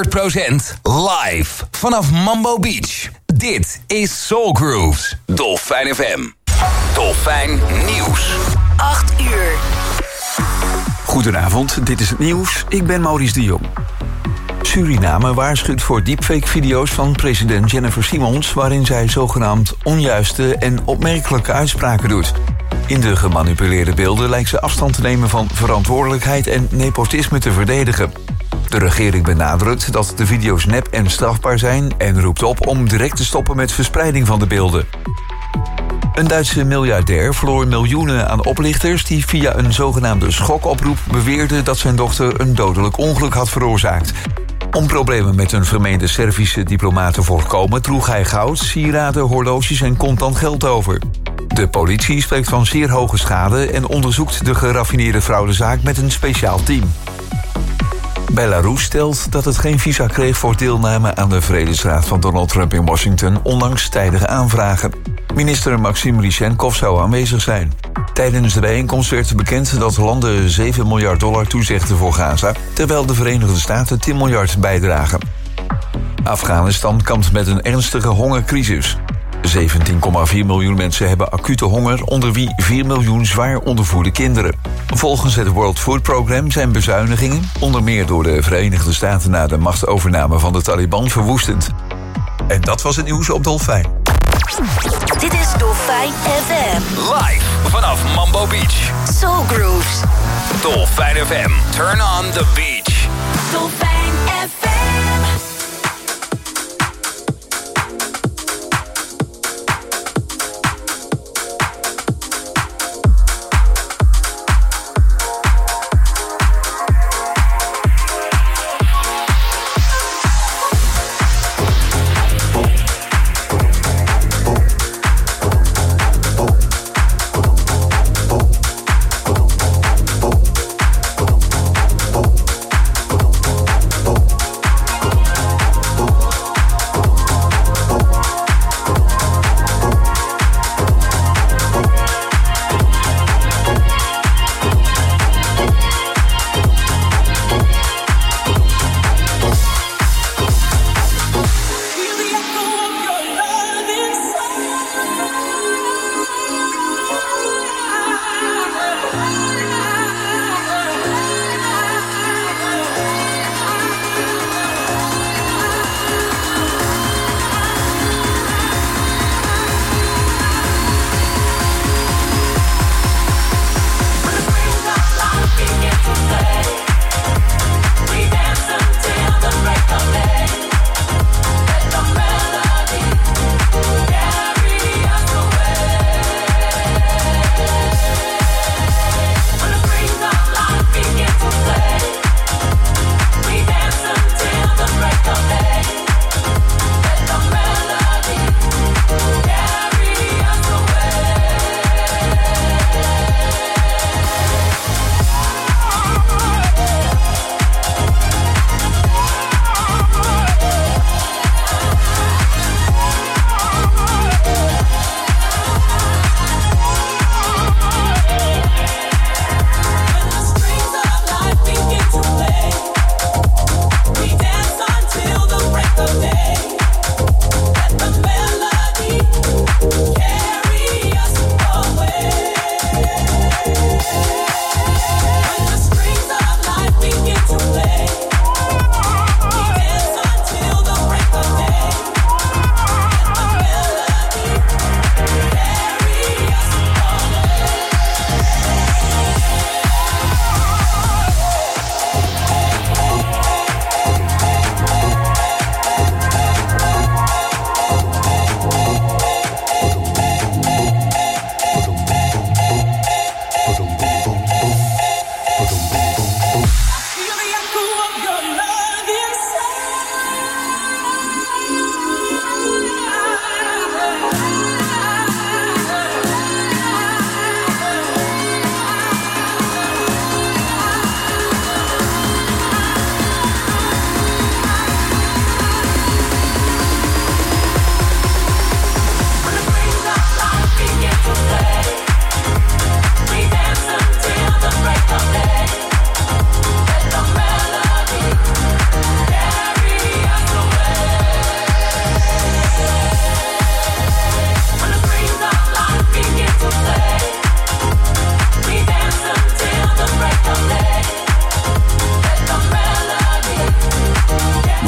live vanaf Mambo Beach. Dit is Soul Grooves, Dolfijn FM. Dolfijn Nieuws. 8 uur. Goedenavond, dit is het nieuws. Ik ben Maurice de Jong. Suriname waarschuwt voor deepfake-video's van president Jennifer Simons, waarin zij zogenaamd onjuiste en opmerkelijke uitspraken doet. In de gemanipuleerde beelden lijkt ze afstand te nemen van verantwoordelijkheid en nepotisme te verdedigen. De regering benadrukt dat de video's nep en strafbaar zijn en roept op om direct te stoppen met verspreiding van de beelden. Een Duitse miljardair verloor miljoenen aan oplichters die via een zogenaamde schokoproep beweerden dat zijn dochter een dodelijk ongeluk had veroorzaakt. Om problemen met een vermeende Servische diplomaat te voorkomen droeg hij goud, sieraden, horloges en contant geld over. De politie spreekt van zeer hoge schade en onderzoekt de geraffineerde fraudezaak met een speciaal team. Belarus stelt dat het geen visa kreeg voor deelname aan de Vredesraad van Donald Trump in Washington, ondanks tijdige aanvragen. Minister Maxim Ryzhenkov zou aanwezig zijn. Tijdens de bijeenkomst werd bekend dat landen $7 miljard toezegden voor Gaza, terwijl de Verenigde Staten 10 miljard bijdragen. Afghanistan kampt met een ernstige hongercrisis. 17,4 miljoen mensen hebben acute honger, onder wie 4 miljoen zwaar ondervoede kinderen. Volgens het World Food Programme zijn bezuinigingen, onder meer door de Verenigde Staten na de machtsovername van de Taliban, verwoestend. En dat was het nieuws op Dolfijn. Dit is Dolfijn FM. Live vanaf Mambo Beach. Soul Grooves. Dolfijn FM. Turn on the beach. Dolfijn FM.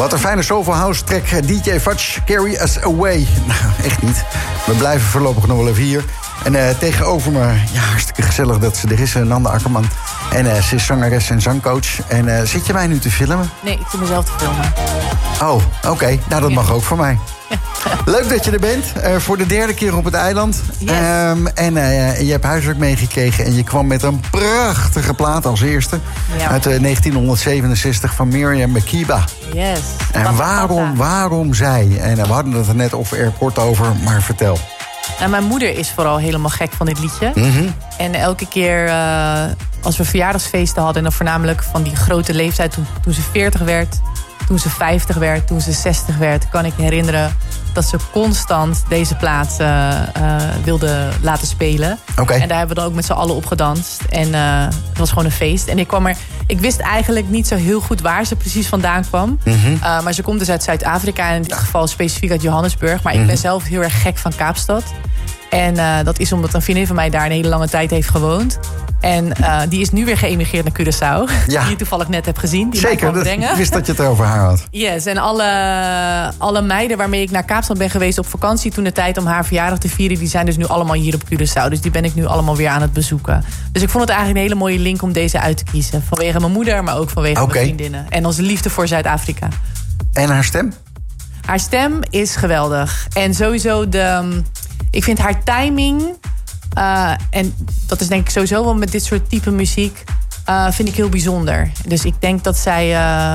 Wat een fijne Soulful House track. DJ Fudge, Carry Us Away. Nou, echt niet. We blijven voorlopig nog wel even hier. En tegenover me, ja, hartstikke gezellig dat ze er is, Nanda Akkerman. En ze is zangeres en zangcoach. En zit je mij nu te filmen? Nee, ik zit mezelf te filmen. Oh, oké. Nou, dat mag ook voor mij. Leuk dat je er bent. Voor de derde keer op het eiland. Yes. Je hebt huiswerk meegekregen en je kwam met een prachtige plaat als eerste. Ja. Uit 1967 van Miriam Makeba. Yes. En waarom zij? En we hadden het er net kort over, maar vertel. Nou, mijn moeder is vooral helemaal gek van dit liedje. Mm-hmm. En elke keer als we verjaardagsfeesten hadden... en dan voornamelijk van die grote leeftijd toen ze 40 werd... toen ze 50 werd, toen ze 60 werd... kan ik me herinneren dat ze constant deze plaat wilde laten spelen. Okay. En daar hebben we dan ook met z'n allen op gedanst. En het was gewoon een feest. En ik wist eigenlijk niet zo heel goed waar ze precies vandaan kwam. Mm-hmm. Maar ze komt dus uit Zuid-Afrika. En in dit geval specifiek uit Johannesburg. Maar ik ben zelf heel erg gek van Kaapstad. En dat is omdat een vriendin van mij daar een hele lange tijd heeft gewoond. En die is nu weer geëmigreerd naar Curaçao. Ja. Die je toevallig net hebt gezien. Die Zeker, ik wist dat je het over haar had. Yes, en alle meiden waarmee ik naar Kaapstad ben geweest op vakantie... toen de tijd om haar verjaardag te vieren... die zijn dus nu allemaal hier op Curaçao. Dus die ben ik nu allemaal weer aan het bezoeken. Dus ik vond het eigenlijk een hele mooie link om deze uit te kiezen. Vanwege mijn moeder, maar ook vanwege mijn vriendinnen. En onze liefde voor Zuid-Afrika. En haar stem? Haar stem is geweldig. En sowieso ik vind haar timing... en dat is denk ik sowieso wel met dit soort type muziek... vind ik heel bijzonder. Dus ik denk dat zij...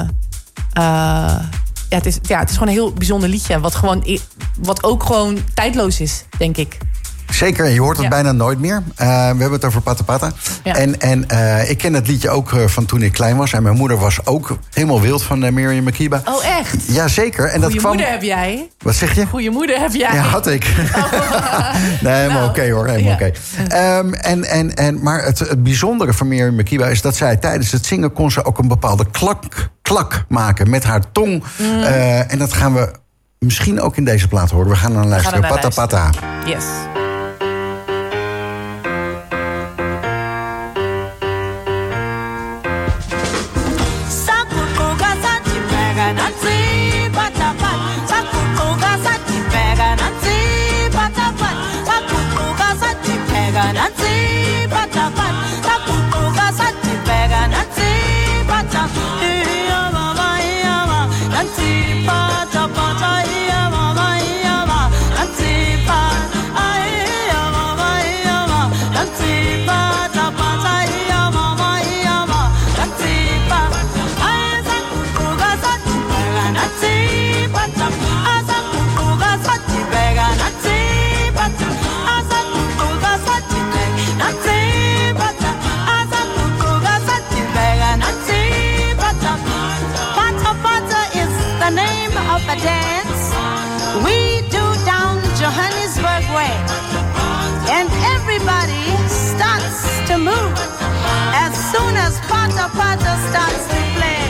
het is gewoon een heel bijzonder liedje. Wat ook gewoon tijdloos is, denk ik. Zeker, je hoort het bijna nooit meer. We hebben het over Pata Pata. Ja. En ik ken het liedje ook van toen ik klein was. En mijn moeder was ook helemaal wild van Miriam Makeba. Oh, echt? Jazeker. En Goeie moeder heb jij. Wat zeg je? Goeie moeder heb jij. Ja, had ik. Nee, helemaal oké hoor. Helemaal oké. Maar het bijzondere van Miriam Makeba is dat zij tijdens het zingen... kon ze ook een bepaalde klak maken met haar tong. En dat gaan we misschien ook in deze plaat horen. We gaan dan luisteren. Pata Pata. Yes. Pata Pata starts to play.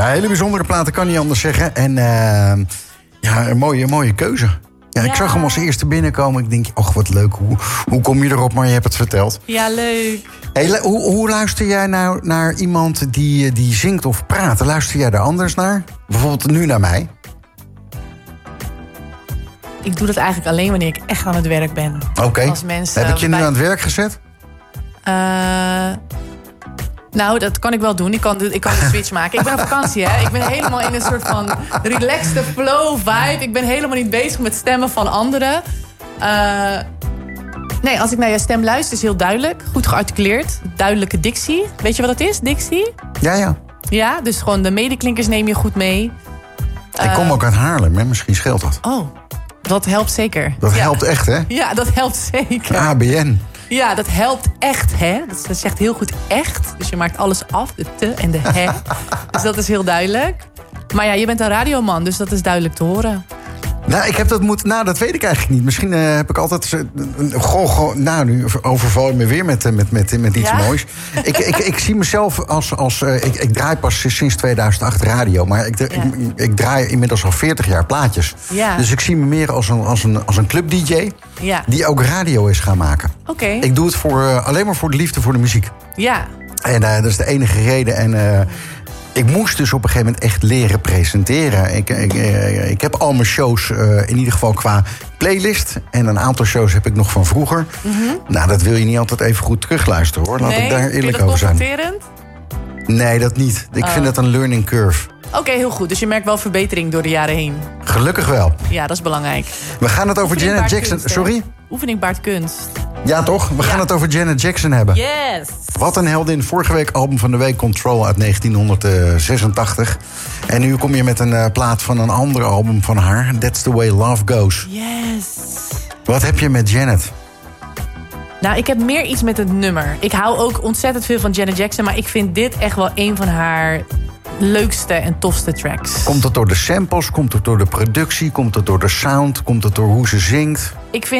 hele bijzondere platen, kan niet anders zeggen. En een mooie keuze. Ja, ik zag hem als eerste binnenkomen. Ik denk, och, wat leuk. Hoe kom je erop? Maar je hebt het verteld. Ja, leuk. Hey, hoe luister jij nou naar iemand die zingt of praat? Luister jij er anders naar? Bijvoorbeeld nu naar mij. Ik doe dat eigenlijk alleen wanneer ik echt aan het werk ben. Oké. Heb ik je nu aan het werk gezet? Nou, dat kan ik wel doen. Ik kan de switch maken. Ik ben op vakantie, hè. Ik ben helemaal in een soort van relaxed flow vibe. Ik ben helemaal niet bezig met stemmen van anderen. Nee, als ik naar jouw stem luister, is heel duidelijk. Goed gearticuleerd. Duidelijke dictie. Weet je wat dat is, dictie? Ja. Ja, dus gewoon de medeklinkers neem je goed mee. Ik kom ook uit Haarlem, hè? Misschien scheelt dat. Oh, dat helpt zeker. Dat helpt echt, hè? Ja, dat helpt zeker. ABN. Ja, dat helpt echt, hè? Dat zegt heel goed echt. Dus je maakt alles af, de te en de hè. Dus dat is heel duidelijk. Maar ja, je bent een radioman, dus dat is duidelijk te horen. Nou, ik heb dat Nou, dat weet ik eigenlijk niet. Misschien heb ik altijd... Nou, nu overval je me weer met iets moois. Ik zie mezelf als ik draai pas sinds 2008 radio. Maar ik draai inmiddels al 40 jaar plaatjes. Ja. Dus ik zie me meer als een club-dj... Ja. Die ook radio is gaan maken. Oké. Ik doe het alleen maar voor de liefde voor de muziek. Ja. En dat is de enige reden. En... ik moest dus op een gegeven moment echt leren presenteren. Ik heb al mijn shows, in ieder geval qua playlist. En een aantal shows heb ik nog van vroeger. Mm-hmm. Nou, dat wil je niet altijd even goed terugluisteren, hoor. Laat ik daar eerlijk over zijn. Vind je dat confronterend? Nee, dat niet. Ik vind het een learning curve. Oké, heel goed. Dus je merkt wel verbetering door de jaren heen. Gelukkig wel. Ja, dat is belangrijk. We gaan het over Janet Jackson... Kunst, sorry? Oefening baart kunst. Ja, toch? We gaan het over Janet Jackson hebben. Yes! Wat een heldin. Vorige week album van de week Control uit 1986. En nu kom je met een plaat van een ander album van haar. That's the Way Love Goes. Yes! Wat heb je met Janet? Nou, ik heb meer iets met het nummer. Ik hou ook ontzettend veel van Janet Jackson... maar ik vind dit echt wel een van haar... leukste en tofste tracks. Komt het door de samples? Komt het door de productie? Komt het door de sound? Komt het door hoe ze zingt?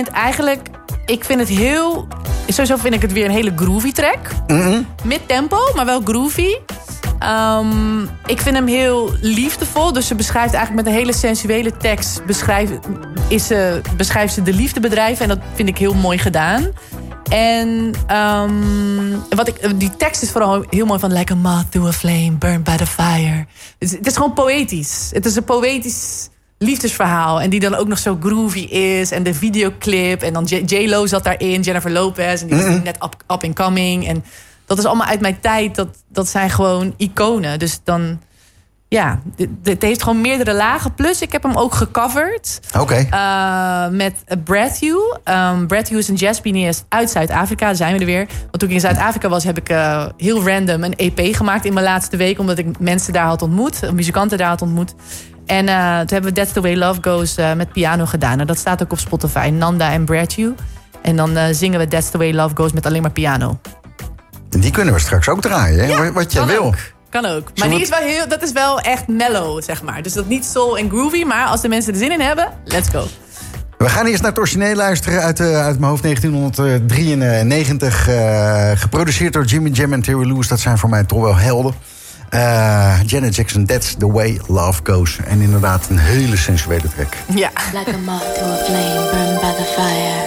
Sowieso vind ik het weer een hele groovy track. Mm-hmm. Met tempo, maar wel groovy. Ik vind hem heel liefdevol. Dus ze beschrijft eigenlijk met een hele sensuele tekst... beschrijft ze de liefdebedrijven. En dat vind ik heel mooi gedaan. En die tekst is vooral heel mooi van... Like a moth through a flame, burned by the fire. Het is gewoon poëtisch. Het is een poëtisch liefdesverhaal. En die dan ook nog zo groovy is. En de videoclip. En dan J-Lo zat daarin, Jennifer Lopez. En die is net up and coming. En dat is allemaal uit mijn tijd. Dat zijn gewoon iconen. Dus dan... Ja, het heeft gewoon meerdere lagen. Plus, ik heb hem ook gecoverd. Oké. Met Brad Hugh. Brad Hugh is een jazzpianist uit Zuid-Afrika. Daar zijn we er weer. Want toen ik in Zuid-Afrika was, heb ik heel random een EP gemaakt in mijn laatste week. Omdat ik mensen daar had ontmoet. Muzikanten daar had ontmoet. En toen hebben we That's the Way Love Goes met piano gedaan. En dat staat ook op Spotify. Nanda en Brad Hugh. En dan zingen we That's the Way Love Goes met alleen maar piano. En die kunnen we straks ook draaien, hè? Ja, wat je wil. Ook. Kan ook. Maar dat is wel echt mellow, zeg maar. Dus dat niet soul en groovy, maar als de mensen er zin in hebben, let's go. We gaan eerst naar het origineel luisteren uit mijn hoofd 1993. Geproduceerd door Jimmy Jam en Terry Lewis. Dat zijn voor mij toch wel helden. Janet Jackson, That's the Way Love Goes. En inderdaad een hele sensuele track. Ja. Like a moth to a flame, burned by the fire.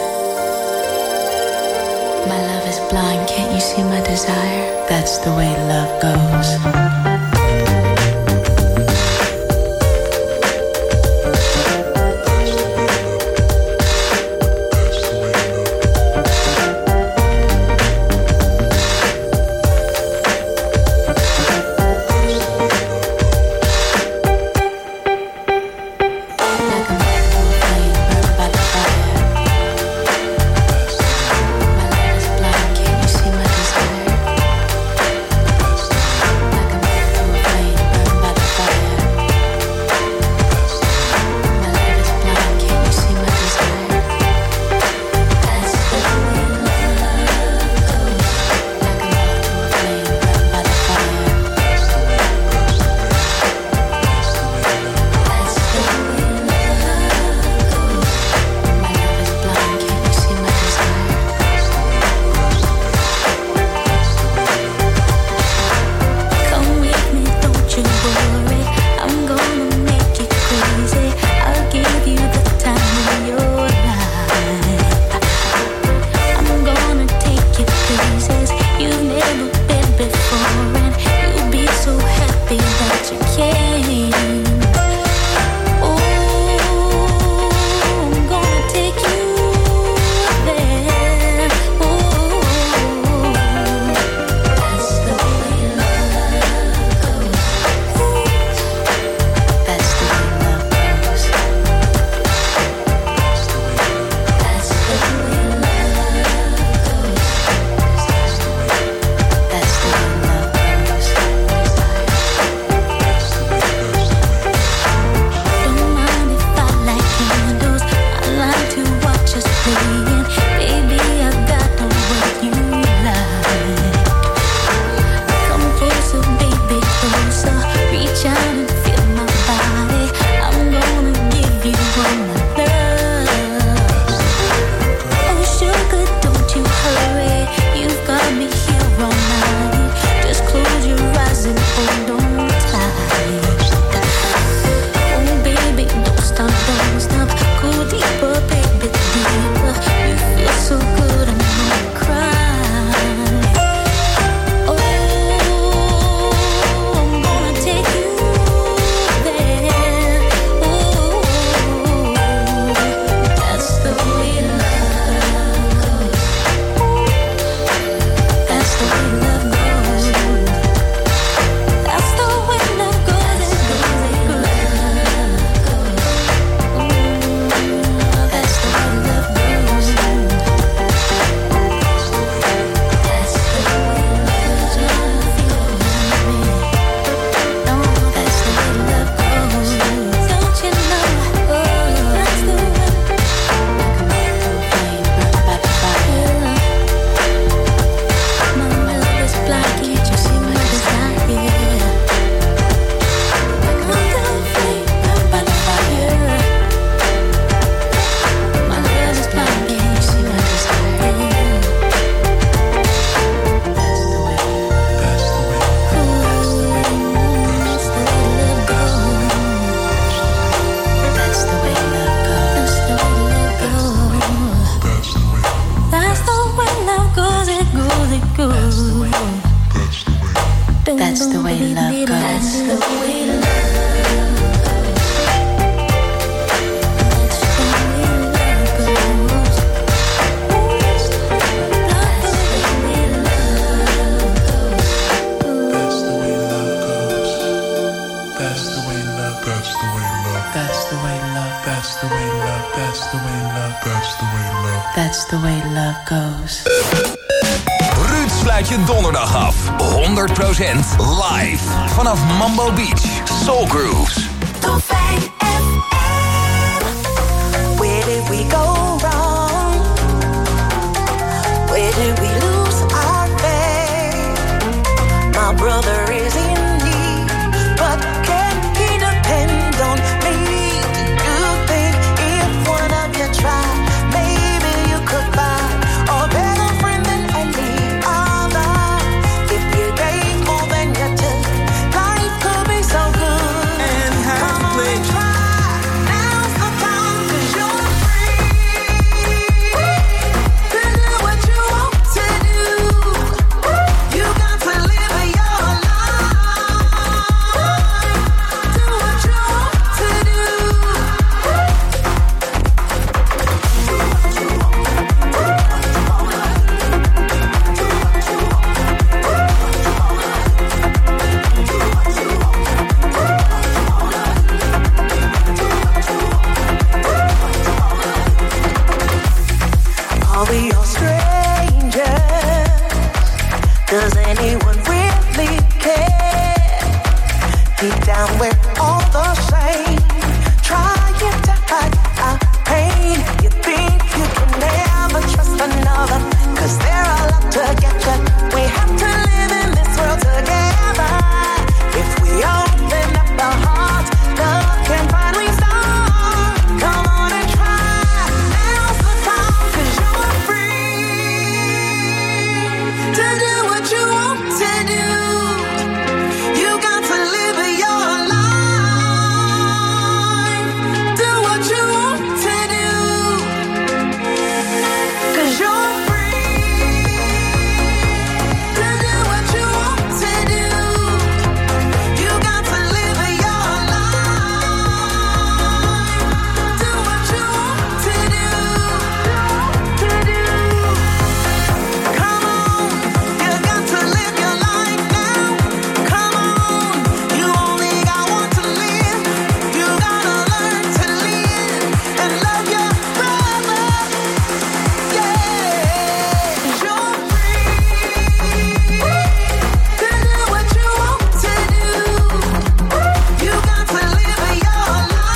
My love is blind, can't you see my desire? That's the way love goes. Like a love, that's the way love, that's the way love, that's the way love. That's the way love goes. Ruud sluit je donderdag af. 100% live. Vanaf Mambo Beach, Soul Grooves. Dolfijn FM. Where did we go wrong? Where did we lose our faith? My brother is in need, but can he depend on me? Do you think if one of you tried, maybe you could find a better friend than any other? If you gave more than you took, life could be so good. And have to play. Now's the time, 'cause you're free to do what you want to do. You got to live your life. Do what you want to do. Are we all strangers? Does anyone really care? Deep down we're all the same, trying to hide our pain. You think you can never trust another, 'cause they're all out to get you. We have to live in this world together. If we open up our hearts, love can finally start. Come on and try. Now's the time, 'cause you're free to do what you want to do. You got to live your life. Do what you want to do. 'Cause you're free to do what you want to do. You got to live your life. Do what you want to do. Come on, you got to live your life now. Come on, you only got one to live. You gotta learn to live and love your brother. Yeah, you're free to do what you want to do. You got to live your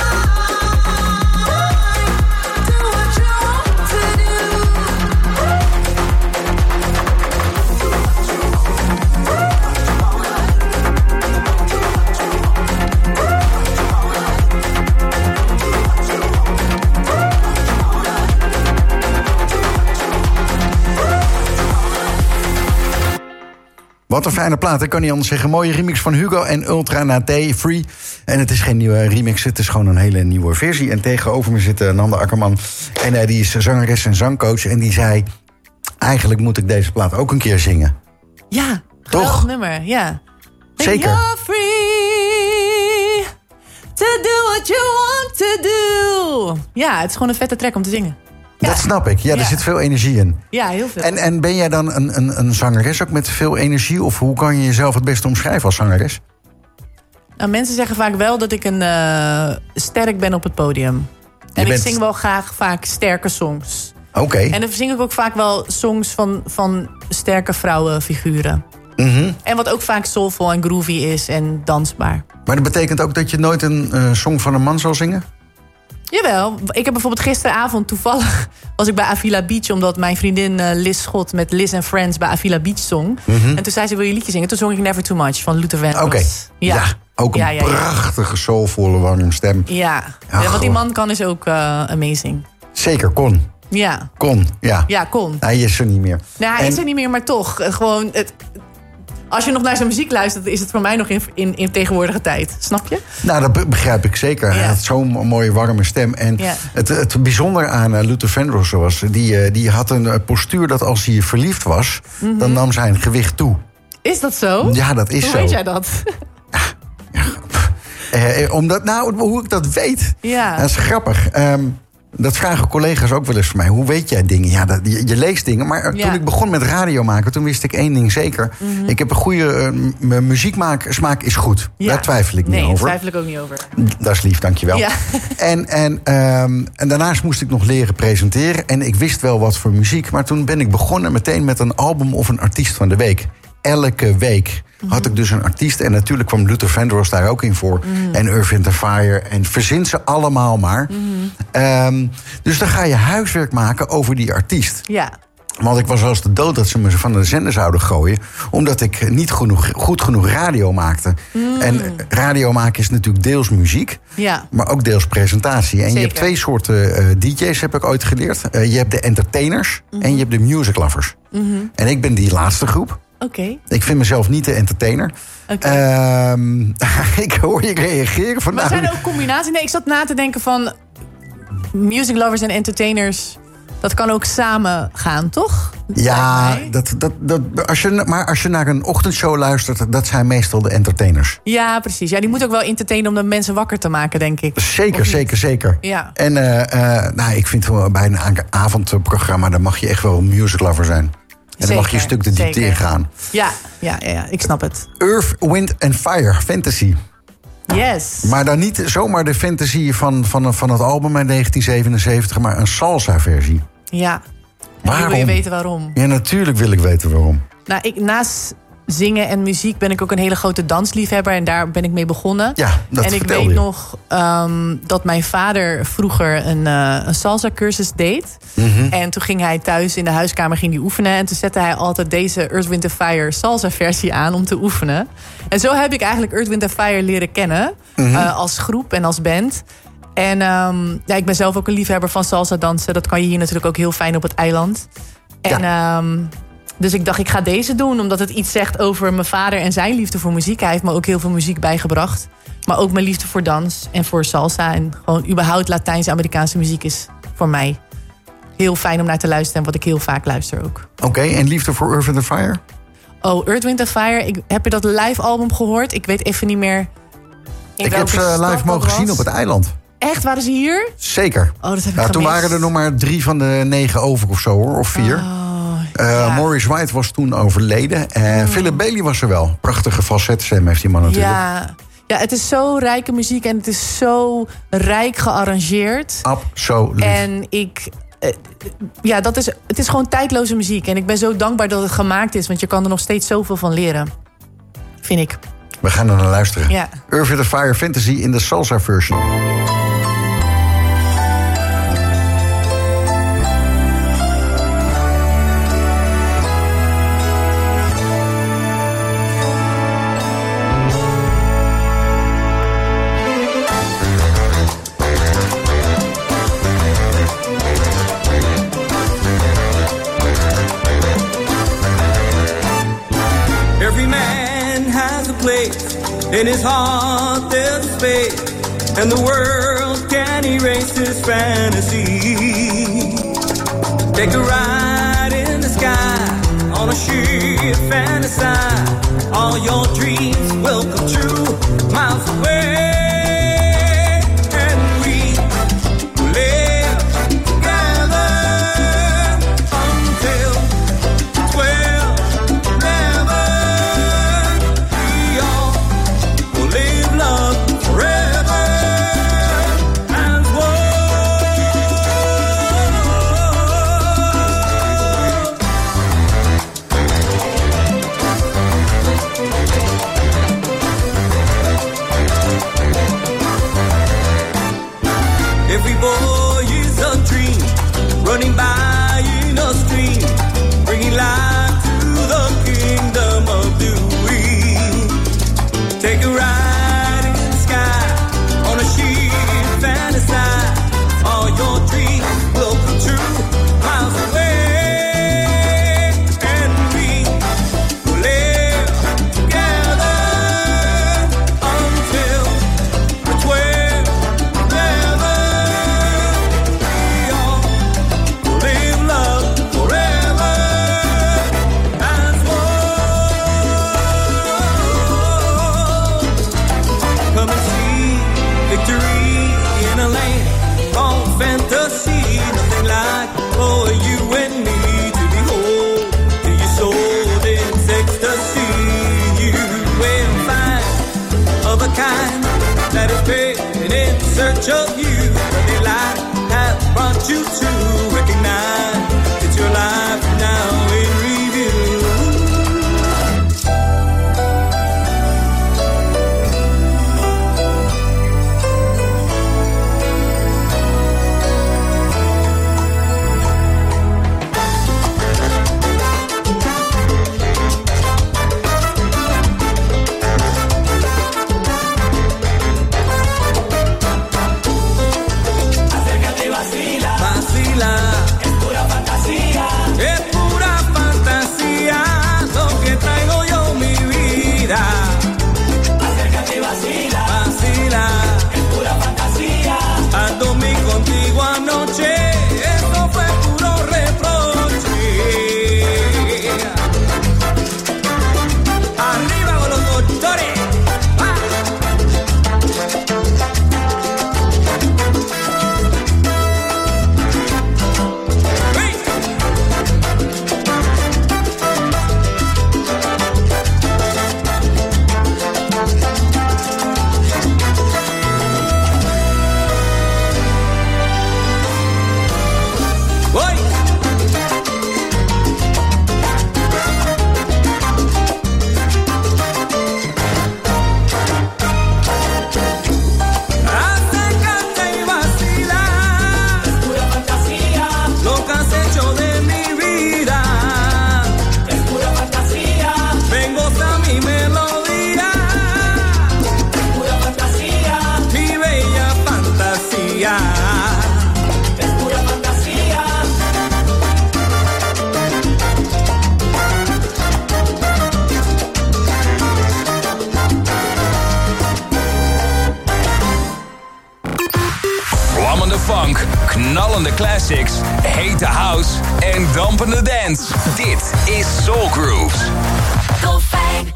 life. Do what you want to do. Wat een fijne plaat, ik kan niet anders zeggen. Mooie remix van Hugo en Ultra Nate, Free. En het is geen nieuwe remix, het is gewoon een hele nieuwe versie. En tegenover me zit Nanda Akkerman. En die is zangeres en zangcoach. En die zei, eigenlijk moet ik deze plaat ook een keer zingen. Ja, Toch? geweldig nummer, ja. Zeker. You're free to do what you want to do. Ja, het is gewoon een vette track om te zingen. Ja. Dat snap ik, ja, er Ja. zit veel energie in. Ja, heel veel. En ben jij dan een zangeres ook met veel energie? Of hoe kan je jezelf het beste omschrijven als zangeres? Nou, mensen zeggen vaak wel dat ik sterk ben op het podium. En ik zing wel graag vaak sterke songs. Oké. En dan zing ik ook vaak wel songs van sterke vrouwenfiguren. En wat ook vaak soulful en groovy is en dansbaar. Maar dat betekent ook dat je nooit een song van een man zal zingen? Jawel, ik heb bijvoorbeeld gisteravond toevallig was ik bij Avila Beach, omdat mijn vriendin Liz Schot met Liz and Friends bij Avila Beach zong. En toen zei ze, wil je liedje zingen? Toen zong ik Never Too Much van Luther Vandross. Oké. Ja, ook een prachtige, soulvolle, warme stem. Ja, wat die man kan is ook amazing. Zeker, kon. Ja. Kon, ja. Ja, kon. Hij is er niet meer. Nou, hij is er niet meer, maar toch. Gewoon, als je nog naar zijn muziek luistert, is het voor mij nog in tegenwoordige tijd. Snap je? Nou, dat begrijp ik zeker. Hij had zo'n mooie, warme stem. En het bijzondere aan Luther Vandross was, die had een postuur dat als hij verliefd was, dan nam zijn gewicht toe. Is dat zo? Ja, dat is Hoe zo. weet jij dat? Omdat, hoe ik dat weet, Ja. dat is grappig. Dat vragen collega's ook wel eens van mij. Hoe weet jij dingen? Ja, je leest dingen. Maar toen ik begon met radio maken, toen wist ik één ding zeker. Mm-hmm. Ik heb een goede smaak is goed. Ja. Daar twijfel ik niet over. Nee, daar twijfel ik ook niet over. Dat is lief, dankjewel. Ja. En daarnaast moest ik nog leren presenteren. En ik wist wel wat voor muziek. Maar toen ben ik begonnen meteen met een album of een artiest van de week. Elke week had ik dus een artiest. En natuurlijk kwam Luther Vandross daar ook in voor. En Earth, Wind & Fire. En verzin ze allemaal maar. Dus dan ga je huiswerk maken over die artiest. Ja. Want ik was als de dood dat ze me van de zender zouden gooien. Omdat ik niet goed genoeg radio maakte. En radio maken is natuurlijk deels muziek. Ja. Maar ook deels presentatie. En Zeker. Je hebt twee soorten DJ's, heb ik ooit geleerd. Je hebt de entertainers en je hebt de music lovers. En ik ben die laatste groep. Okay. Ik vind mezelf niet de entertainer. Okay. Ik hoor je reageren van... Maar zijn er ook combinaties? Nee, ik zat na te denken van... music lovers en entertainers... dat kan ook samen gaan, toch? Ja, als je naar een ochtendshow luistert... dat zijn meestal de entertainers. Ja, precies. Ja, die moet ook wel entertainen om de mensen wakker te maken, denk ik. Zeker. Ja. En ik vind wel bij een avondprogramma... dan mag je echt wel een music lover zijn. En dan mag je een stuk de diepte ingaan. Ja, ik snap het. Earth, Wind & Fire, fantasy. Yes. Maar dan niet zomaar de fantasy van het album uit 1977... maar een salsa-versie. Ja. En wil je weten waarom? Ja, natuurlijk wil ik weten waarom. Nou, naast zingen en muziek ben ik ook een hele grote dansliefhebber... en daar ben ik mee begonnen. Ja, dat en ik weet nog dat mijn vader vroeger een salsa-cursus deed. En toen ging hij thuis in de huiskamer oefenen... en toen zette hij altijd deze Earth, Wind & Fire salsa-versie aan om te oefenen. En zo heb ik eigenlijk Earth, Wind & Fire leren kennen... als groep en als band... En ik ben zelf ook een liefhebber van salsa dansen. Dat kan je hier natuurlijk ook heel fijn op het eiland. En dus ik dacht, ik ga deze doen. Omdat het iets zegt over mijn vader en zijn liefde voor muziek. Hij heeft me ook heel veel muziek bijgebracht. Maar ook mijn liefde voor dans en voor salsa. En gewoon überhaupt Latijns-Amerikaanse muziek is voor mij heel fijn om naar te luisteren. En wat ik heel vaak luister ook. Oké, en liefde voor Earth, Wind & Fire? Oh, Earth, Wind & Fire. Heb je dat live album gehoord? Ik weet even niet meer. Ik heb ze live mogen zien op het eiland. Echt? Waren ze hier? Zeker. Oh, dat heb ik gemist. Toen waren er nog maar 3 van de 9 over of zo, hoor. Of 4. Maurice White was toen overleden. Philip Bailey was er wel. Prachtige falsetstem heeft die man natuurlijk. Ja, het is zo rijke muziek en het is zo rijk gearrangeerd. Absoluut. En het is gewoon tijdloze muziek. En ik ben zo dankbaar dat het gemaakt is. Want je kan er nog steeds zoveel van leren. Vind ik. We gaan er naar luisteren. Ja. Earth, Wind & Fire Fantasy in de salsa version. In his heart there's a space, and the world can erase his fantasy. Take a ride in the sky, on a ship fantasize. All your dreams will come true, miles away. Running by in a stream, bringing life to the kingdom of Dewey. Take a ride in the sky, on a ship fantasize. All your dreams will come true, miles away. And we will live together until the 12th. much of you, but they lie, have brought you to recognize it's your life now in review. funk, knallende classics, hete house en dampende dance. Dit is Soul Grooves. Dolfijn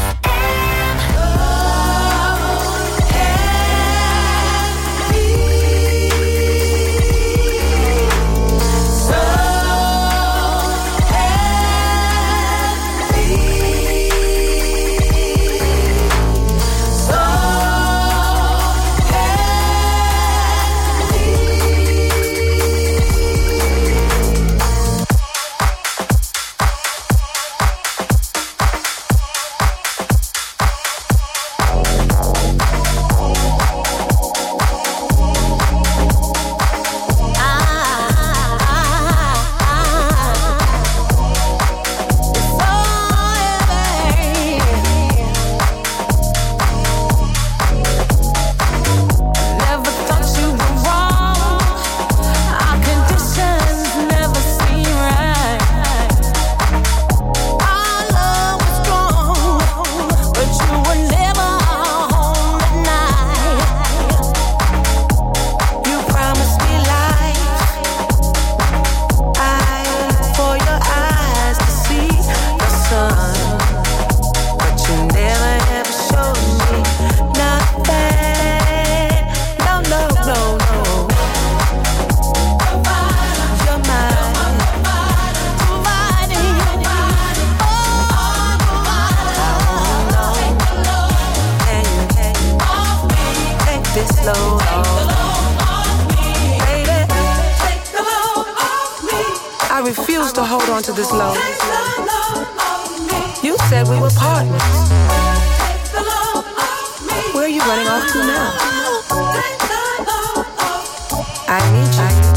to this load. You said we were partners. Where are you running off to now? I need you.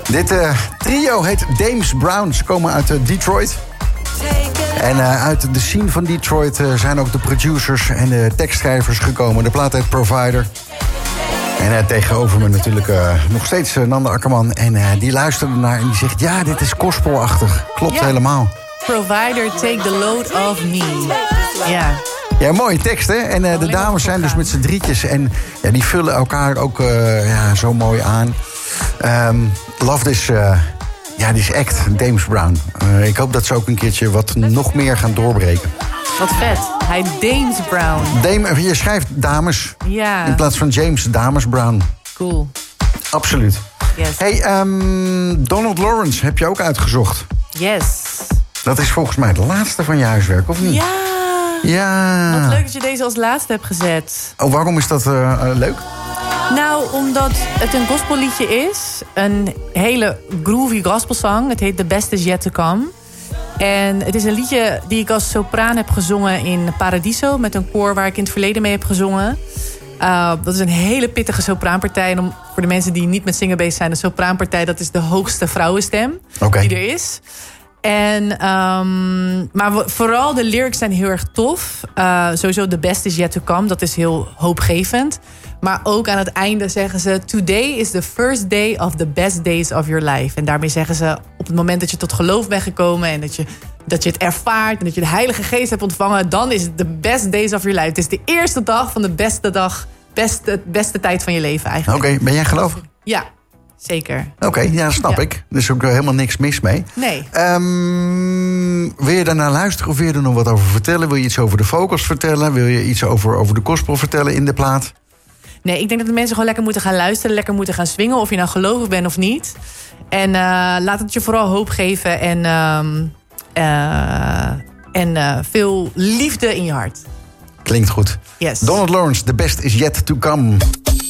Dit trio heet Dames Brown. Ze komen uit Detroit. En uit de scene van Detroit zijn ook de producers en de tekstschrijvers gekomen. De plaat heet Provider. En tegenover me natuurlijk nog steeds Nanda Akkerman. En die luisterde naar en die zegt... ja, dit is gospelachtig. Klopt helemaal. Provider, take the load off me. Ja. Ja, mooie tekst, hè? En de dames zijn dus met z'n drietjes. En ja, die vullen elkaar ook zo mooi aan. Love This... ja, die is echt Dames Brown. Ik hoop dat ze ook een keertje wat nog meer gaan doorbreken. Wat vet. Hij Dames Brown. Je schrijft dames. Ja. In plaats van James, Dames Brown. Cool. Absoluut. Yes. Hey, Donald Lawrence heb je ook uitgezocht. Yes. Dat is volgens mij de laatste van je huiswerk, of niet? Ja. Ja. Wat leuk dat je deze als laatste hebt gezet. Oh, waarom is dat leuk? Nou, omdat het een gospelliedje is. Een hele groovy gospelsong. Het heet The Best Is Yet To Come. En het is een liedje die ik als sopraan heb gezongen in Paradiso... met een koor waar ik in het verleden mee heb gezongen. Dat is een hele pittige sopraanpartij. En voor de mensen die niet met zingen bezig zijn... de sopraanpartij, dat is de hoogste vrouwenstem die er is. En, maar vooral de lyrics zijn heel erg tof. Sowieso The Best Is Yet To Come, dat is heel hoopgevend. Maar ook aan het einde zeggen ze... Today is the first day of the best days of your life. En daarmee zeggen ze, op het moment dat je tot geloof bent gekomen... en dat je het ervaart en dat je de Heilige Geest hebt ontvangen... dan is het the best days of your life. Het is de eerste dag van de beste tijd van je leven eigenlijk. Oké, ben jij gelovig? Ja, zeker. Oké, ja, dat snap ik. Er is ook helemaal niks mis mee. Nee. Wil je daarnaar luisteren of wil je er nog wat over vertellen? Wil je iets over de vocals vertellen? Wil je iets over de gospel vertellen in de plaat? Nee, ik denk dat de mensen gewoon lekker moeten gaan luisteren... lekker moeten gaan swingen, of je nou gelovig bent of niet. En laat het je vooral hoop geven en veel liefde in je hart. Klinkt goed. Yes. Donald Lawrence, The Best Is Yet To Come. Make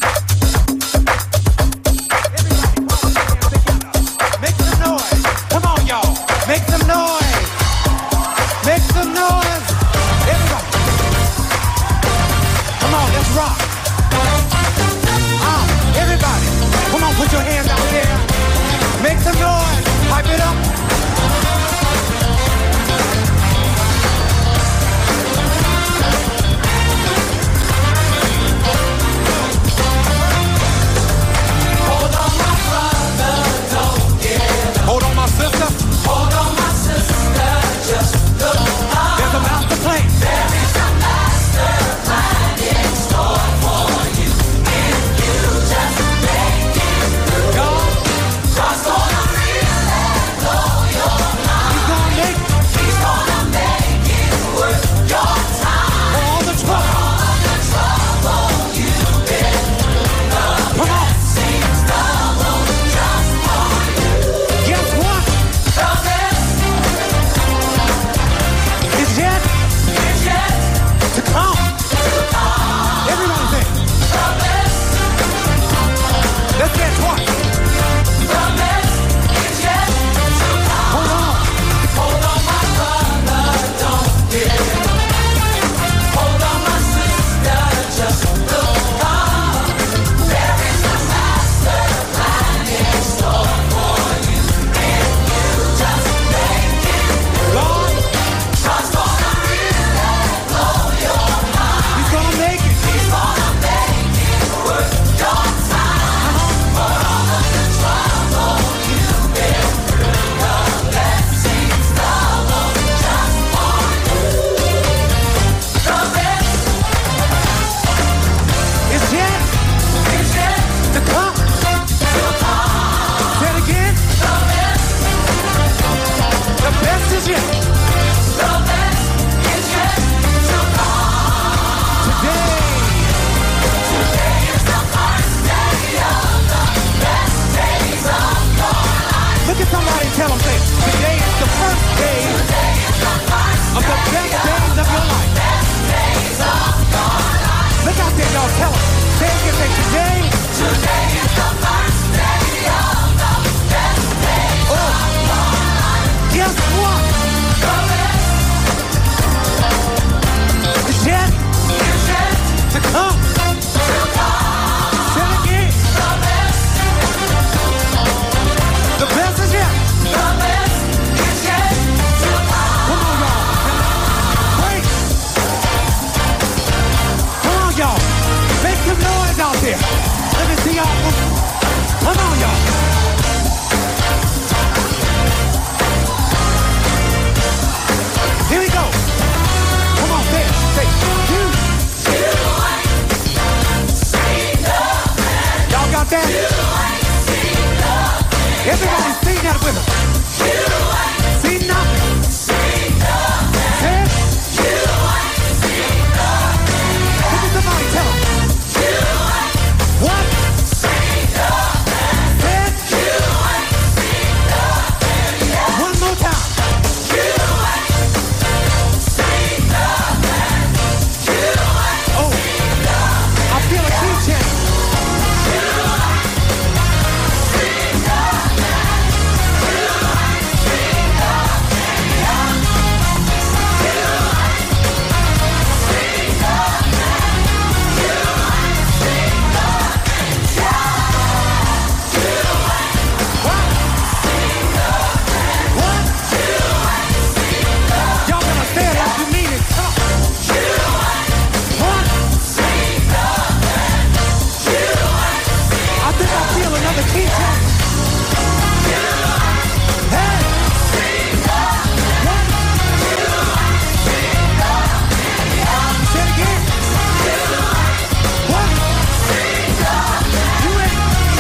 some noise. Come on, y'all. Make some noise. Make some noise. Everybody. Come on, let's rock. Everybody. Come on, put your hands out there. Make some noise. Pipe it up. Hold on, my sister. Hold on, my sister. Just look up. There's a master plan. There is a master plan in store for you. If you just make it through. God's gonna really blow your mind. He's gonna make it. He's gonna make it worth your time. For all the trouble. For all the trouble you've been through. Come on. Blessings follow just for you. Guess what? The best is yet to come. Everybody say, the best. Let's get twice. The best is yet to come. Hold on. Hold on, my brother, don't give up. Hold on, my sister, just look up. There is a master plan in store for you. If you just make it through. God's gonna really blow your mind. He's gonna make it. He's gonna make it worth your time. For all of the trouble you've been through. The blessings follow just for you. The best is yet to come. Say it again. The best is yet. The best is yet to come. Today is the first day of the best days of your life. Look at somebody and tell them, say, today is the first day of the best days of your life. Look out there, y'all, tell them. Say it again, say, today is the first day of the best days of your life. Guess what? The best is yet to come. Say it again. The best it with us. See nothing. See nothing. Say it. See nothing. Look at somebody, tell them. What? See nothing. Say it. See nothing. One more time. Oh, I feel a key change. Y'all gonna say it like you mean it. Come on. I think I feel another key change. Hey! What? Say it again. What? You ready?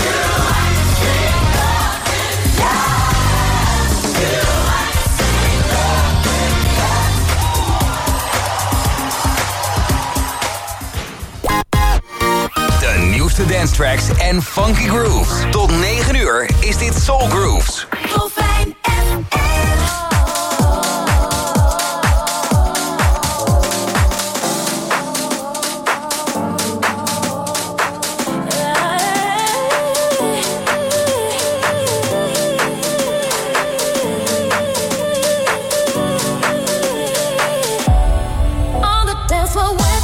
De nieuwste dance tracks en funky grooves. Tot 9 uur is dit Soul Grooves. Dolfijn FM. On the dance floor with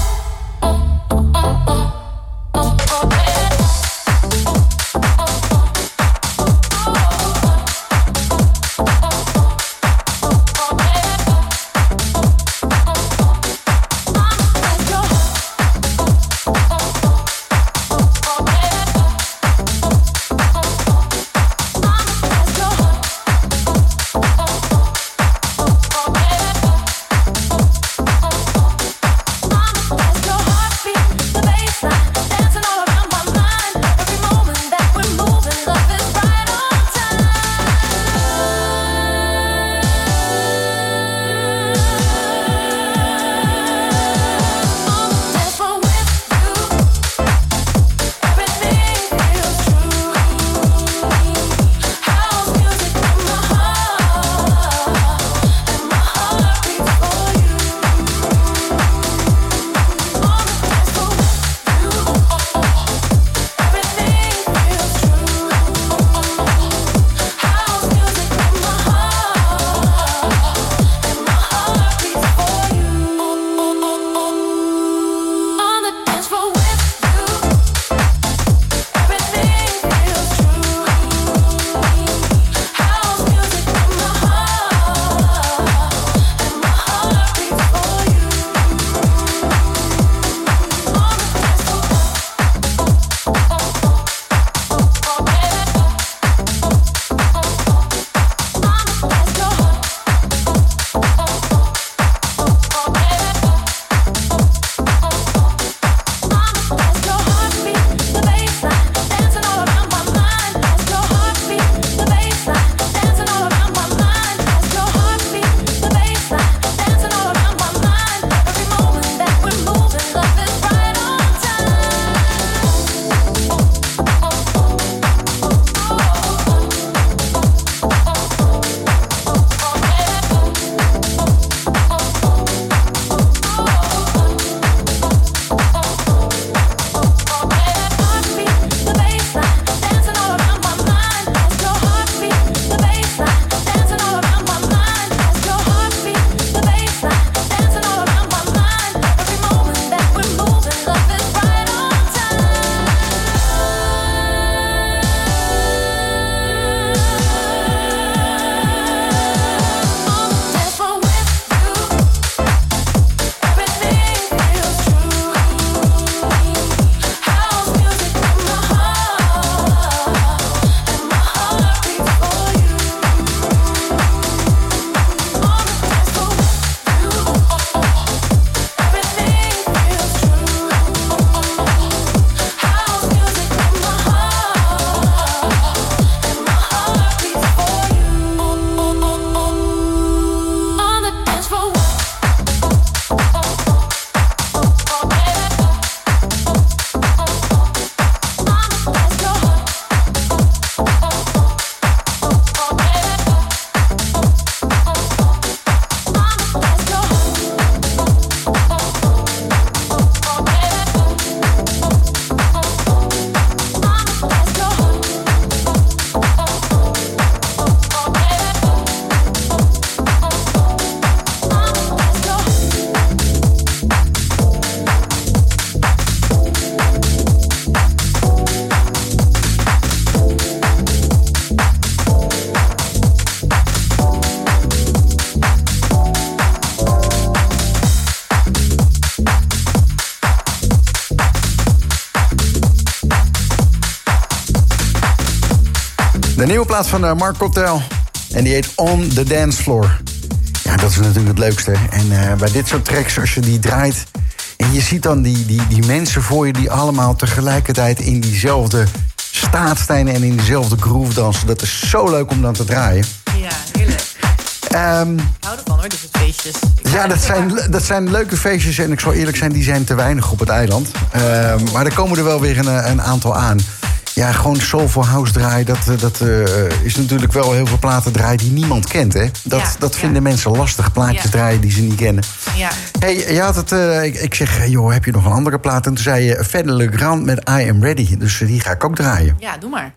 De nieuwe plaat van Mark Cottrell. En die heet On the Dance Floor. Ja, dat is natuurlijk het leukste. En bij dit soort tracks, als je die draait... en je ziet dan die mensen voor je... die allemaal tegelijkertijd in diezelfde staat staan... en in diezelfde groove dansen. Dat is zo leuk om dan te draaien. Ja, heerlijk. Ik hou ervan hoor, dit soort feestjes. Ja, dat zijn leuke feestjes. En ik zal eerlijk zijn, die zijn te weinig op het eiland. Maar er komen er wel weer een aantal aan. Ja, gewoon soulful house draaien, dat is natuurlijk wel heel veel platen draaien die niemand kent, hè? Dat vinden mensen lastig, plaatjes draaien die ze niet kennen. Ja. Hey, je had het, ik zeg, joh, heb je nog een andere plaat? En toen zei je Fedde Le Grand met I Am Ready. Dus die ga ik ook draaien. Ja, doe maar.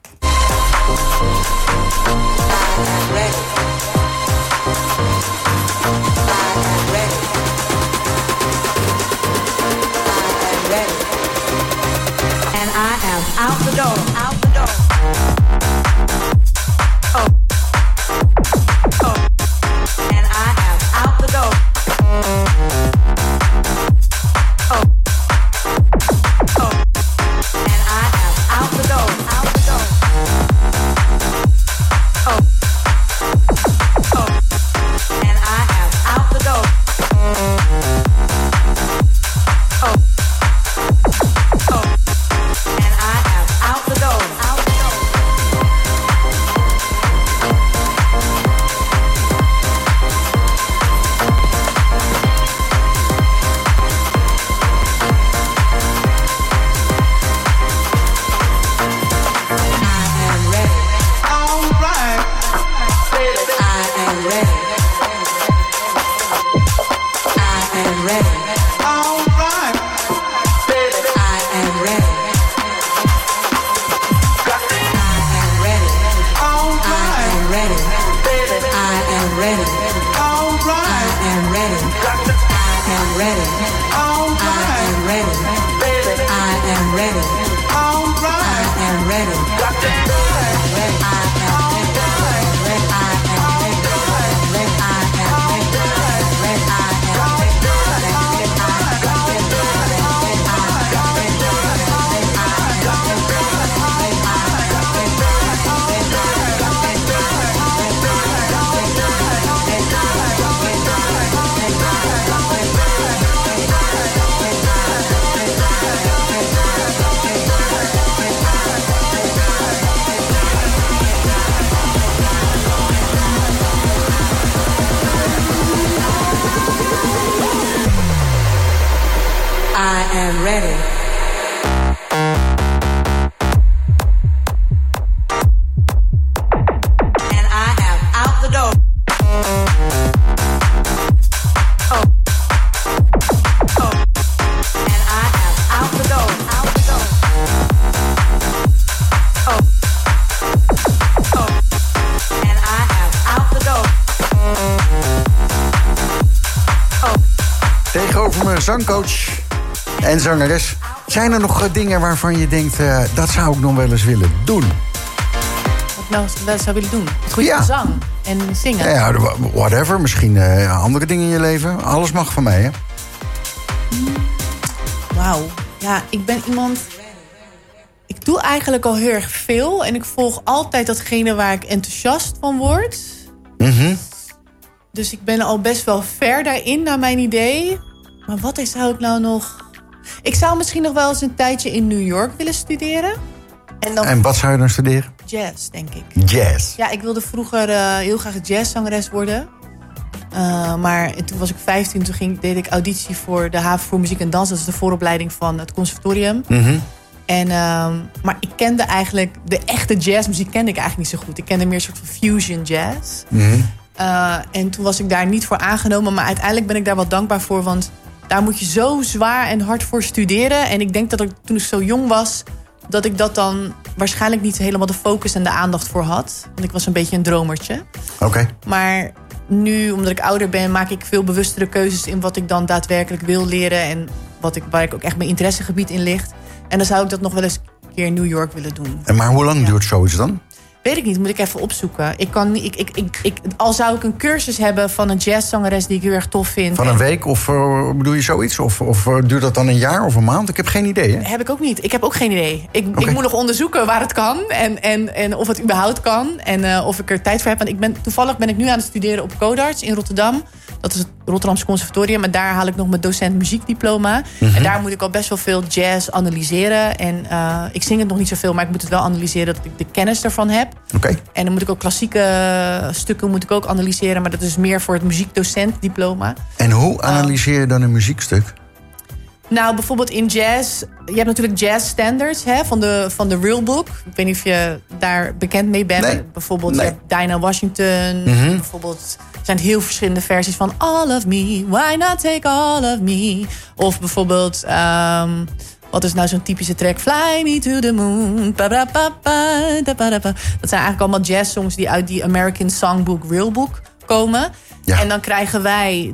Out the door, out the door. Oh. Oh. And I am out the door. Oh. Oh. And I am out the door, out the door. Oh. Oh. And I am out the door. Oh. Oh. Out the door, out the door. Tegenover me zangcoach en zangeres. Zijn er nog dingen waarvan je denkt, dat zou ik nog wel eens willen doen? Wat nou dat zou willen doen? Goede zang en zingen? Ja, whatever. Misschien andere dingen in je leven. Alles mag van mij, hè? Wauw. Ja, ik ben iemand... Ik doe eigenlijk al heel erg veel. En ik volg altijd datgene waar ik enthousiast van word. Mm-hmm. Dus ik ben al best wel ver daarin, naar mijn idee. Maar wat zou ik nou nog... Ik zou misschien nog wel eens een tijdje in New York willen studeren. En wat zou je dan studeren? Jazz, denk ik. Jazz? Ja, ik wilde vroeger heel graag een jazzzangeres worden. Maar toen was ik 15, toen deed ik auditie voor de Haven voor Muziek en Dans. Dat is de vooropleiding van het conservatorium. Mm-hmm. Maar ik kende eigenlijk... De echte jazzmuziek kende ik eigenlijk niet zo goed. Ik kende meer een soort van fusion jazz. Mm-hmm. En toen was ik daar niet voor aangenomen. Maar uiteindelijk ben ik daar wel dankbaar voor. Want daar moet je zo zwaar en hard voor studeren. En ik denk dat toen ik zo jong was... dat ik dat dan waarschijnlijk niet helemaal de focus en de aandacht voor had. Want ik was een beetje een dromertje. Oké. Maar nu, omdat ik ouder ben... maak ik veel bewustere keuzes in wat ik dan daadwerkelijk wil leren. En waar ik ook echt mijn interessegebied in ligt. En dan zou ik dat nog wel eens een keer in New York willen doen. Maar hoe lang duurt zoiets dan? Weet ik niet, moet ik even opzoeken. Ik kan al zou ik een cursus hebben van een jazzzangeres die ik heel erg tof vind. Van een week of bedoel je zoiets? Of duurt dat dan een jaar of een maand? Ik heb geen idee, hè? Heb ik ook niet. Ik heb ook geen idee. Ik moet nog onderzoeken waar het kan en of het überhaupt kan. En of ik er tijd voor heb. Want toevallig ben ik nu aan het studeren op Codarts in Rotterdam. Dat is het Rotterdamse Conservatorium. En daar haal ik nog mijn docent muziekdiploma. En daar moet ik al best wel veel jazz analyseren. En ik zing het nog niet zoveel, maar ik moet het wel analyseren dat ik de kennis ervan heb. En dan moet ik ook klassieke stukken moet ik ook analyseren. Maar dat is meer voor het muziekdocentdiploma. En hoe analyseer je dan een muziekstuk? Nou, bijvoorbeeld in jazz. Je hebt natuurlijk jazz standards van de Real Book. Ik weet niet of je daar bekend mee bent. Nee. Bijvoorbeeld je hebt Dinah Washington. Bijvoorbeeld zijn heel verschillende versies van All of Me. Why not take all of me? Of bijvoorbeeld wat is nou zo'n typische track? Fly me to the moon. Dat zijn eigenlijk allemaal jazzsongs die uit die American Songbook Real Book komen. Ja. En dan krijgen wij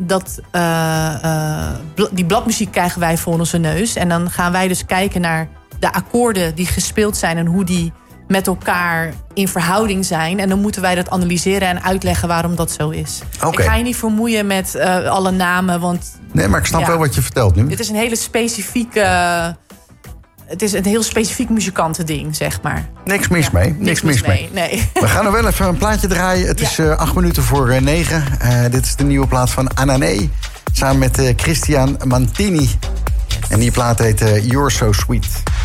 die bladmuziek krijgen wij voor onze neus. En dan gaan wij dus kijken naar de akkoorden die gespeeld zijn en hoe die met elkaar in verhouding zijn. En dan moeten wij dat analyseren en uitleggen waarom dat zo is. Ik ga je niet vermoeien met alle namen, want... Nee, maar ik snap wel wat je vertelt nu. Het is een hele specifieke... Het is een heel specifiek muzikantending, zeg maar. Niks mis mee. Niks mis mee. Nee. We gaan nog wel even een plaatje draaien. Het is 8 minuten voor 9. Dit is de nieuwe plaat van Anané. Samen met Christian Mantini. En die plaat heet You're So Sweet.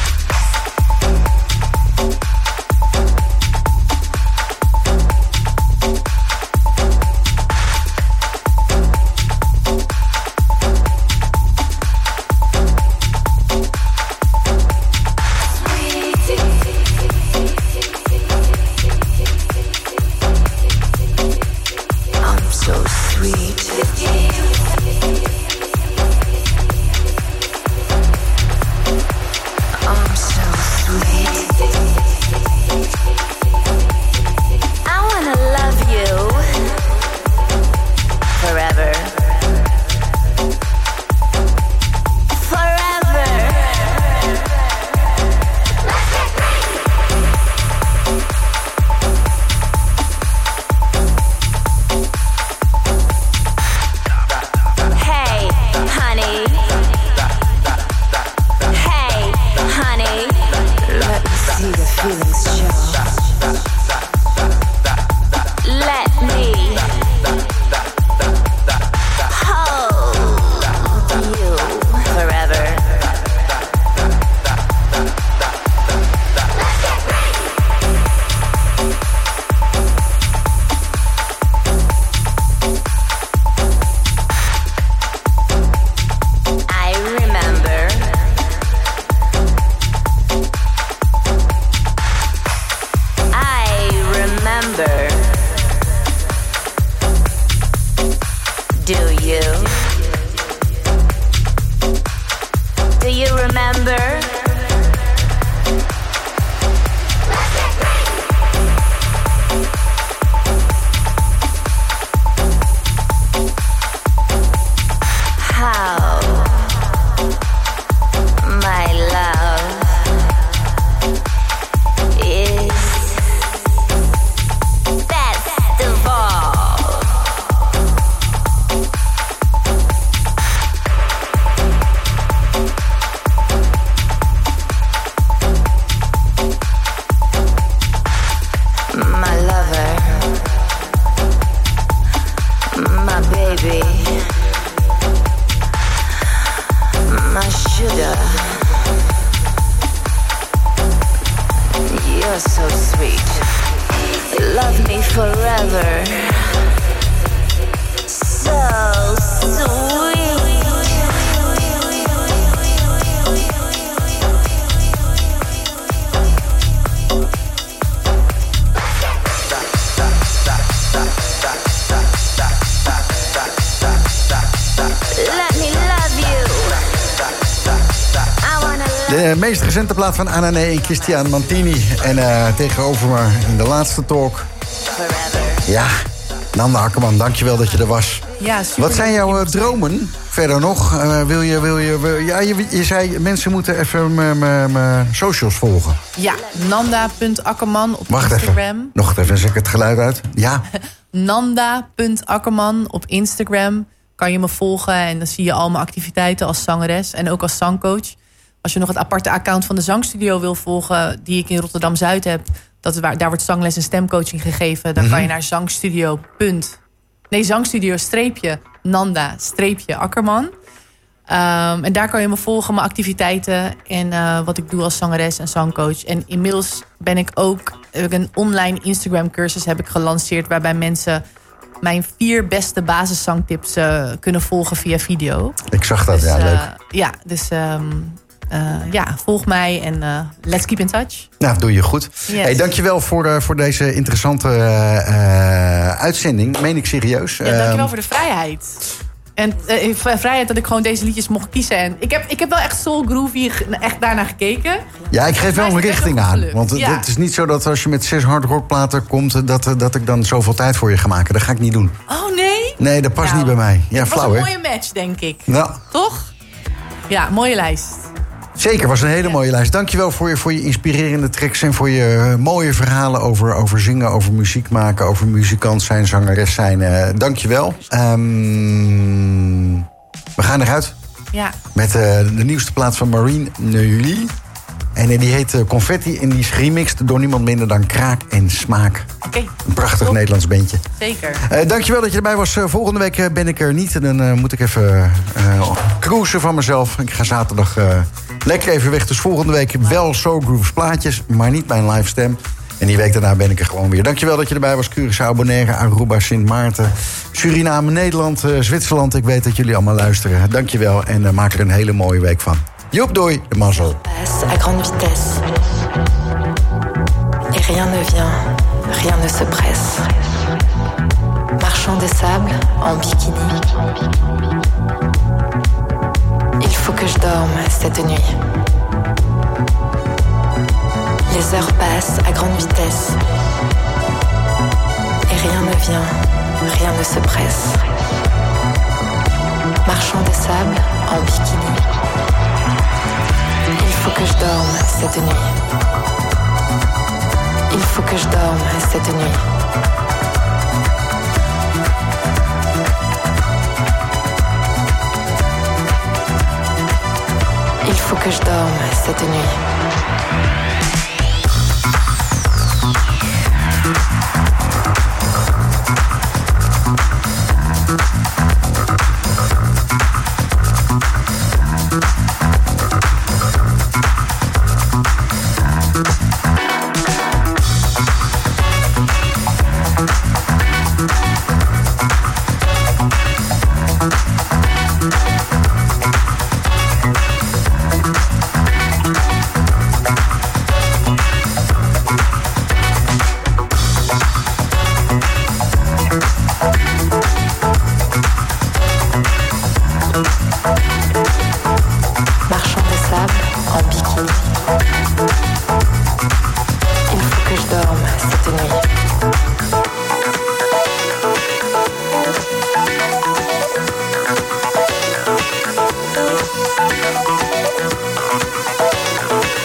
De meest recente plaat van Anané en Christian Mantini. En tegenover me in de laatste talk. Ja, Nanda Akkerman, dankjewel dat je er was. Ja, super. Wat zijn jouw dromen verder nog? Je zei, mensen moeten even mijn socials volgen. Ja, nanda.akkerman op Wacht Instagram. even. Nog even, zet ik het geluid uit. Ja. Nanda.akkerman op Instagram. Kan je me volgen en dan zie je al mijn activiteiten als zangeres en ook als zangcoach. Als je nog het aparte account van de zangstudio wil volgen, die ik in Rotterdam-Zuid heb, daar wordt zangles en stemcoaching gegeven. Dan kan je naar zangstudio-Nanda-Akkerman. En daar kan je me volgen, mijn activiteiten en wat ik doe als zangeres en zangcoach. En inmiddels heb ik een online Instagram cursus heb ik gelanceerd, waarbij mensen mijn 4 beste basiszangtips kunnen volgen via video. Ik zag dat, dus, leuk. Volg mij en let's keep in touch. Nou, doe je goed. Yes. Hey, dankjewel voor deze interessante uitzending. Meen ik serieus. Ja, dankjewel voor de vrijheid. En vrijheid dat ik gewoon deze liedjes mocht kiezen. En ik heb wel echt soul groovy echt daarna gekeken. Ja, ik geef wel een richting aan. Want ja. Het is niet zo dat als je met 6 hardrockplaten komt, dat ik dan zoveel tijd voor je ga maken. Dat ga ik niet doen. Oh, nee? Nee, dat past niet bij mij. Ja, het flauw, was een hè? mooie match, denk ik. Ja. Toch? Ja, mooie lijst. Zeker, was een hele mooie lijst. Dankjewel voor je inspirerende tracks en voor je mooie verhalen over zingen, over muziek maken, over muzikant zijn, zangeres zijn. Dankjewel. We gaan eruit. Ja. Met de nieuwste plaat van Marine Neuilly. En die heet Confetti en die is geremixed door niemand minder dan Kraak en Smaak. Okay. Een prachtig Nederlands bandje. Zeker. Dankjewel dat je erbij was. Volgende week ben ik er niet. En dan moet ik even cruisen van mezelf. Ik ga zaterdag lekker even weg. Dus volgende week wel Soul Grooves plaatjes, maar niet mijn live stem. En die week daarna ben ik er gewoon weer. Dankjewel dat je erbij was. Curaçao, Bonaire, Aruba, Sint Maarten, Suriname, Nederland, Zwitserland. Ik weet dat jullie allemaal luisteren. Dankjewel en maak er een hele mooie week van. Joep, doei, de mazzel. À grande vitesse. Et rien ne vient, rien ne se presse. Marchand des sables en bikini. Il faut que je dorme cette nuit. Les heures passent à grande vitesse. Et rien ne vient, rien ne se presse. Marchand des sables en bikini. Il faut que je dorme cette nuit. Il faut que je dorme cette nuit. Il faut que je dorme cette nuit. Marchand des sables en bikini.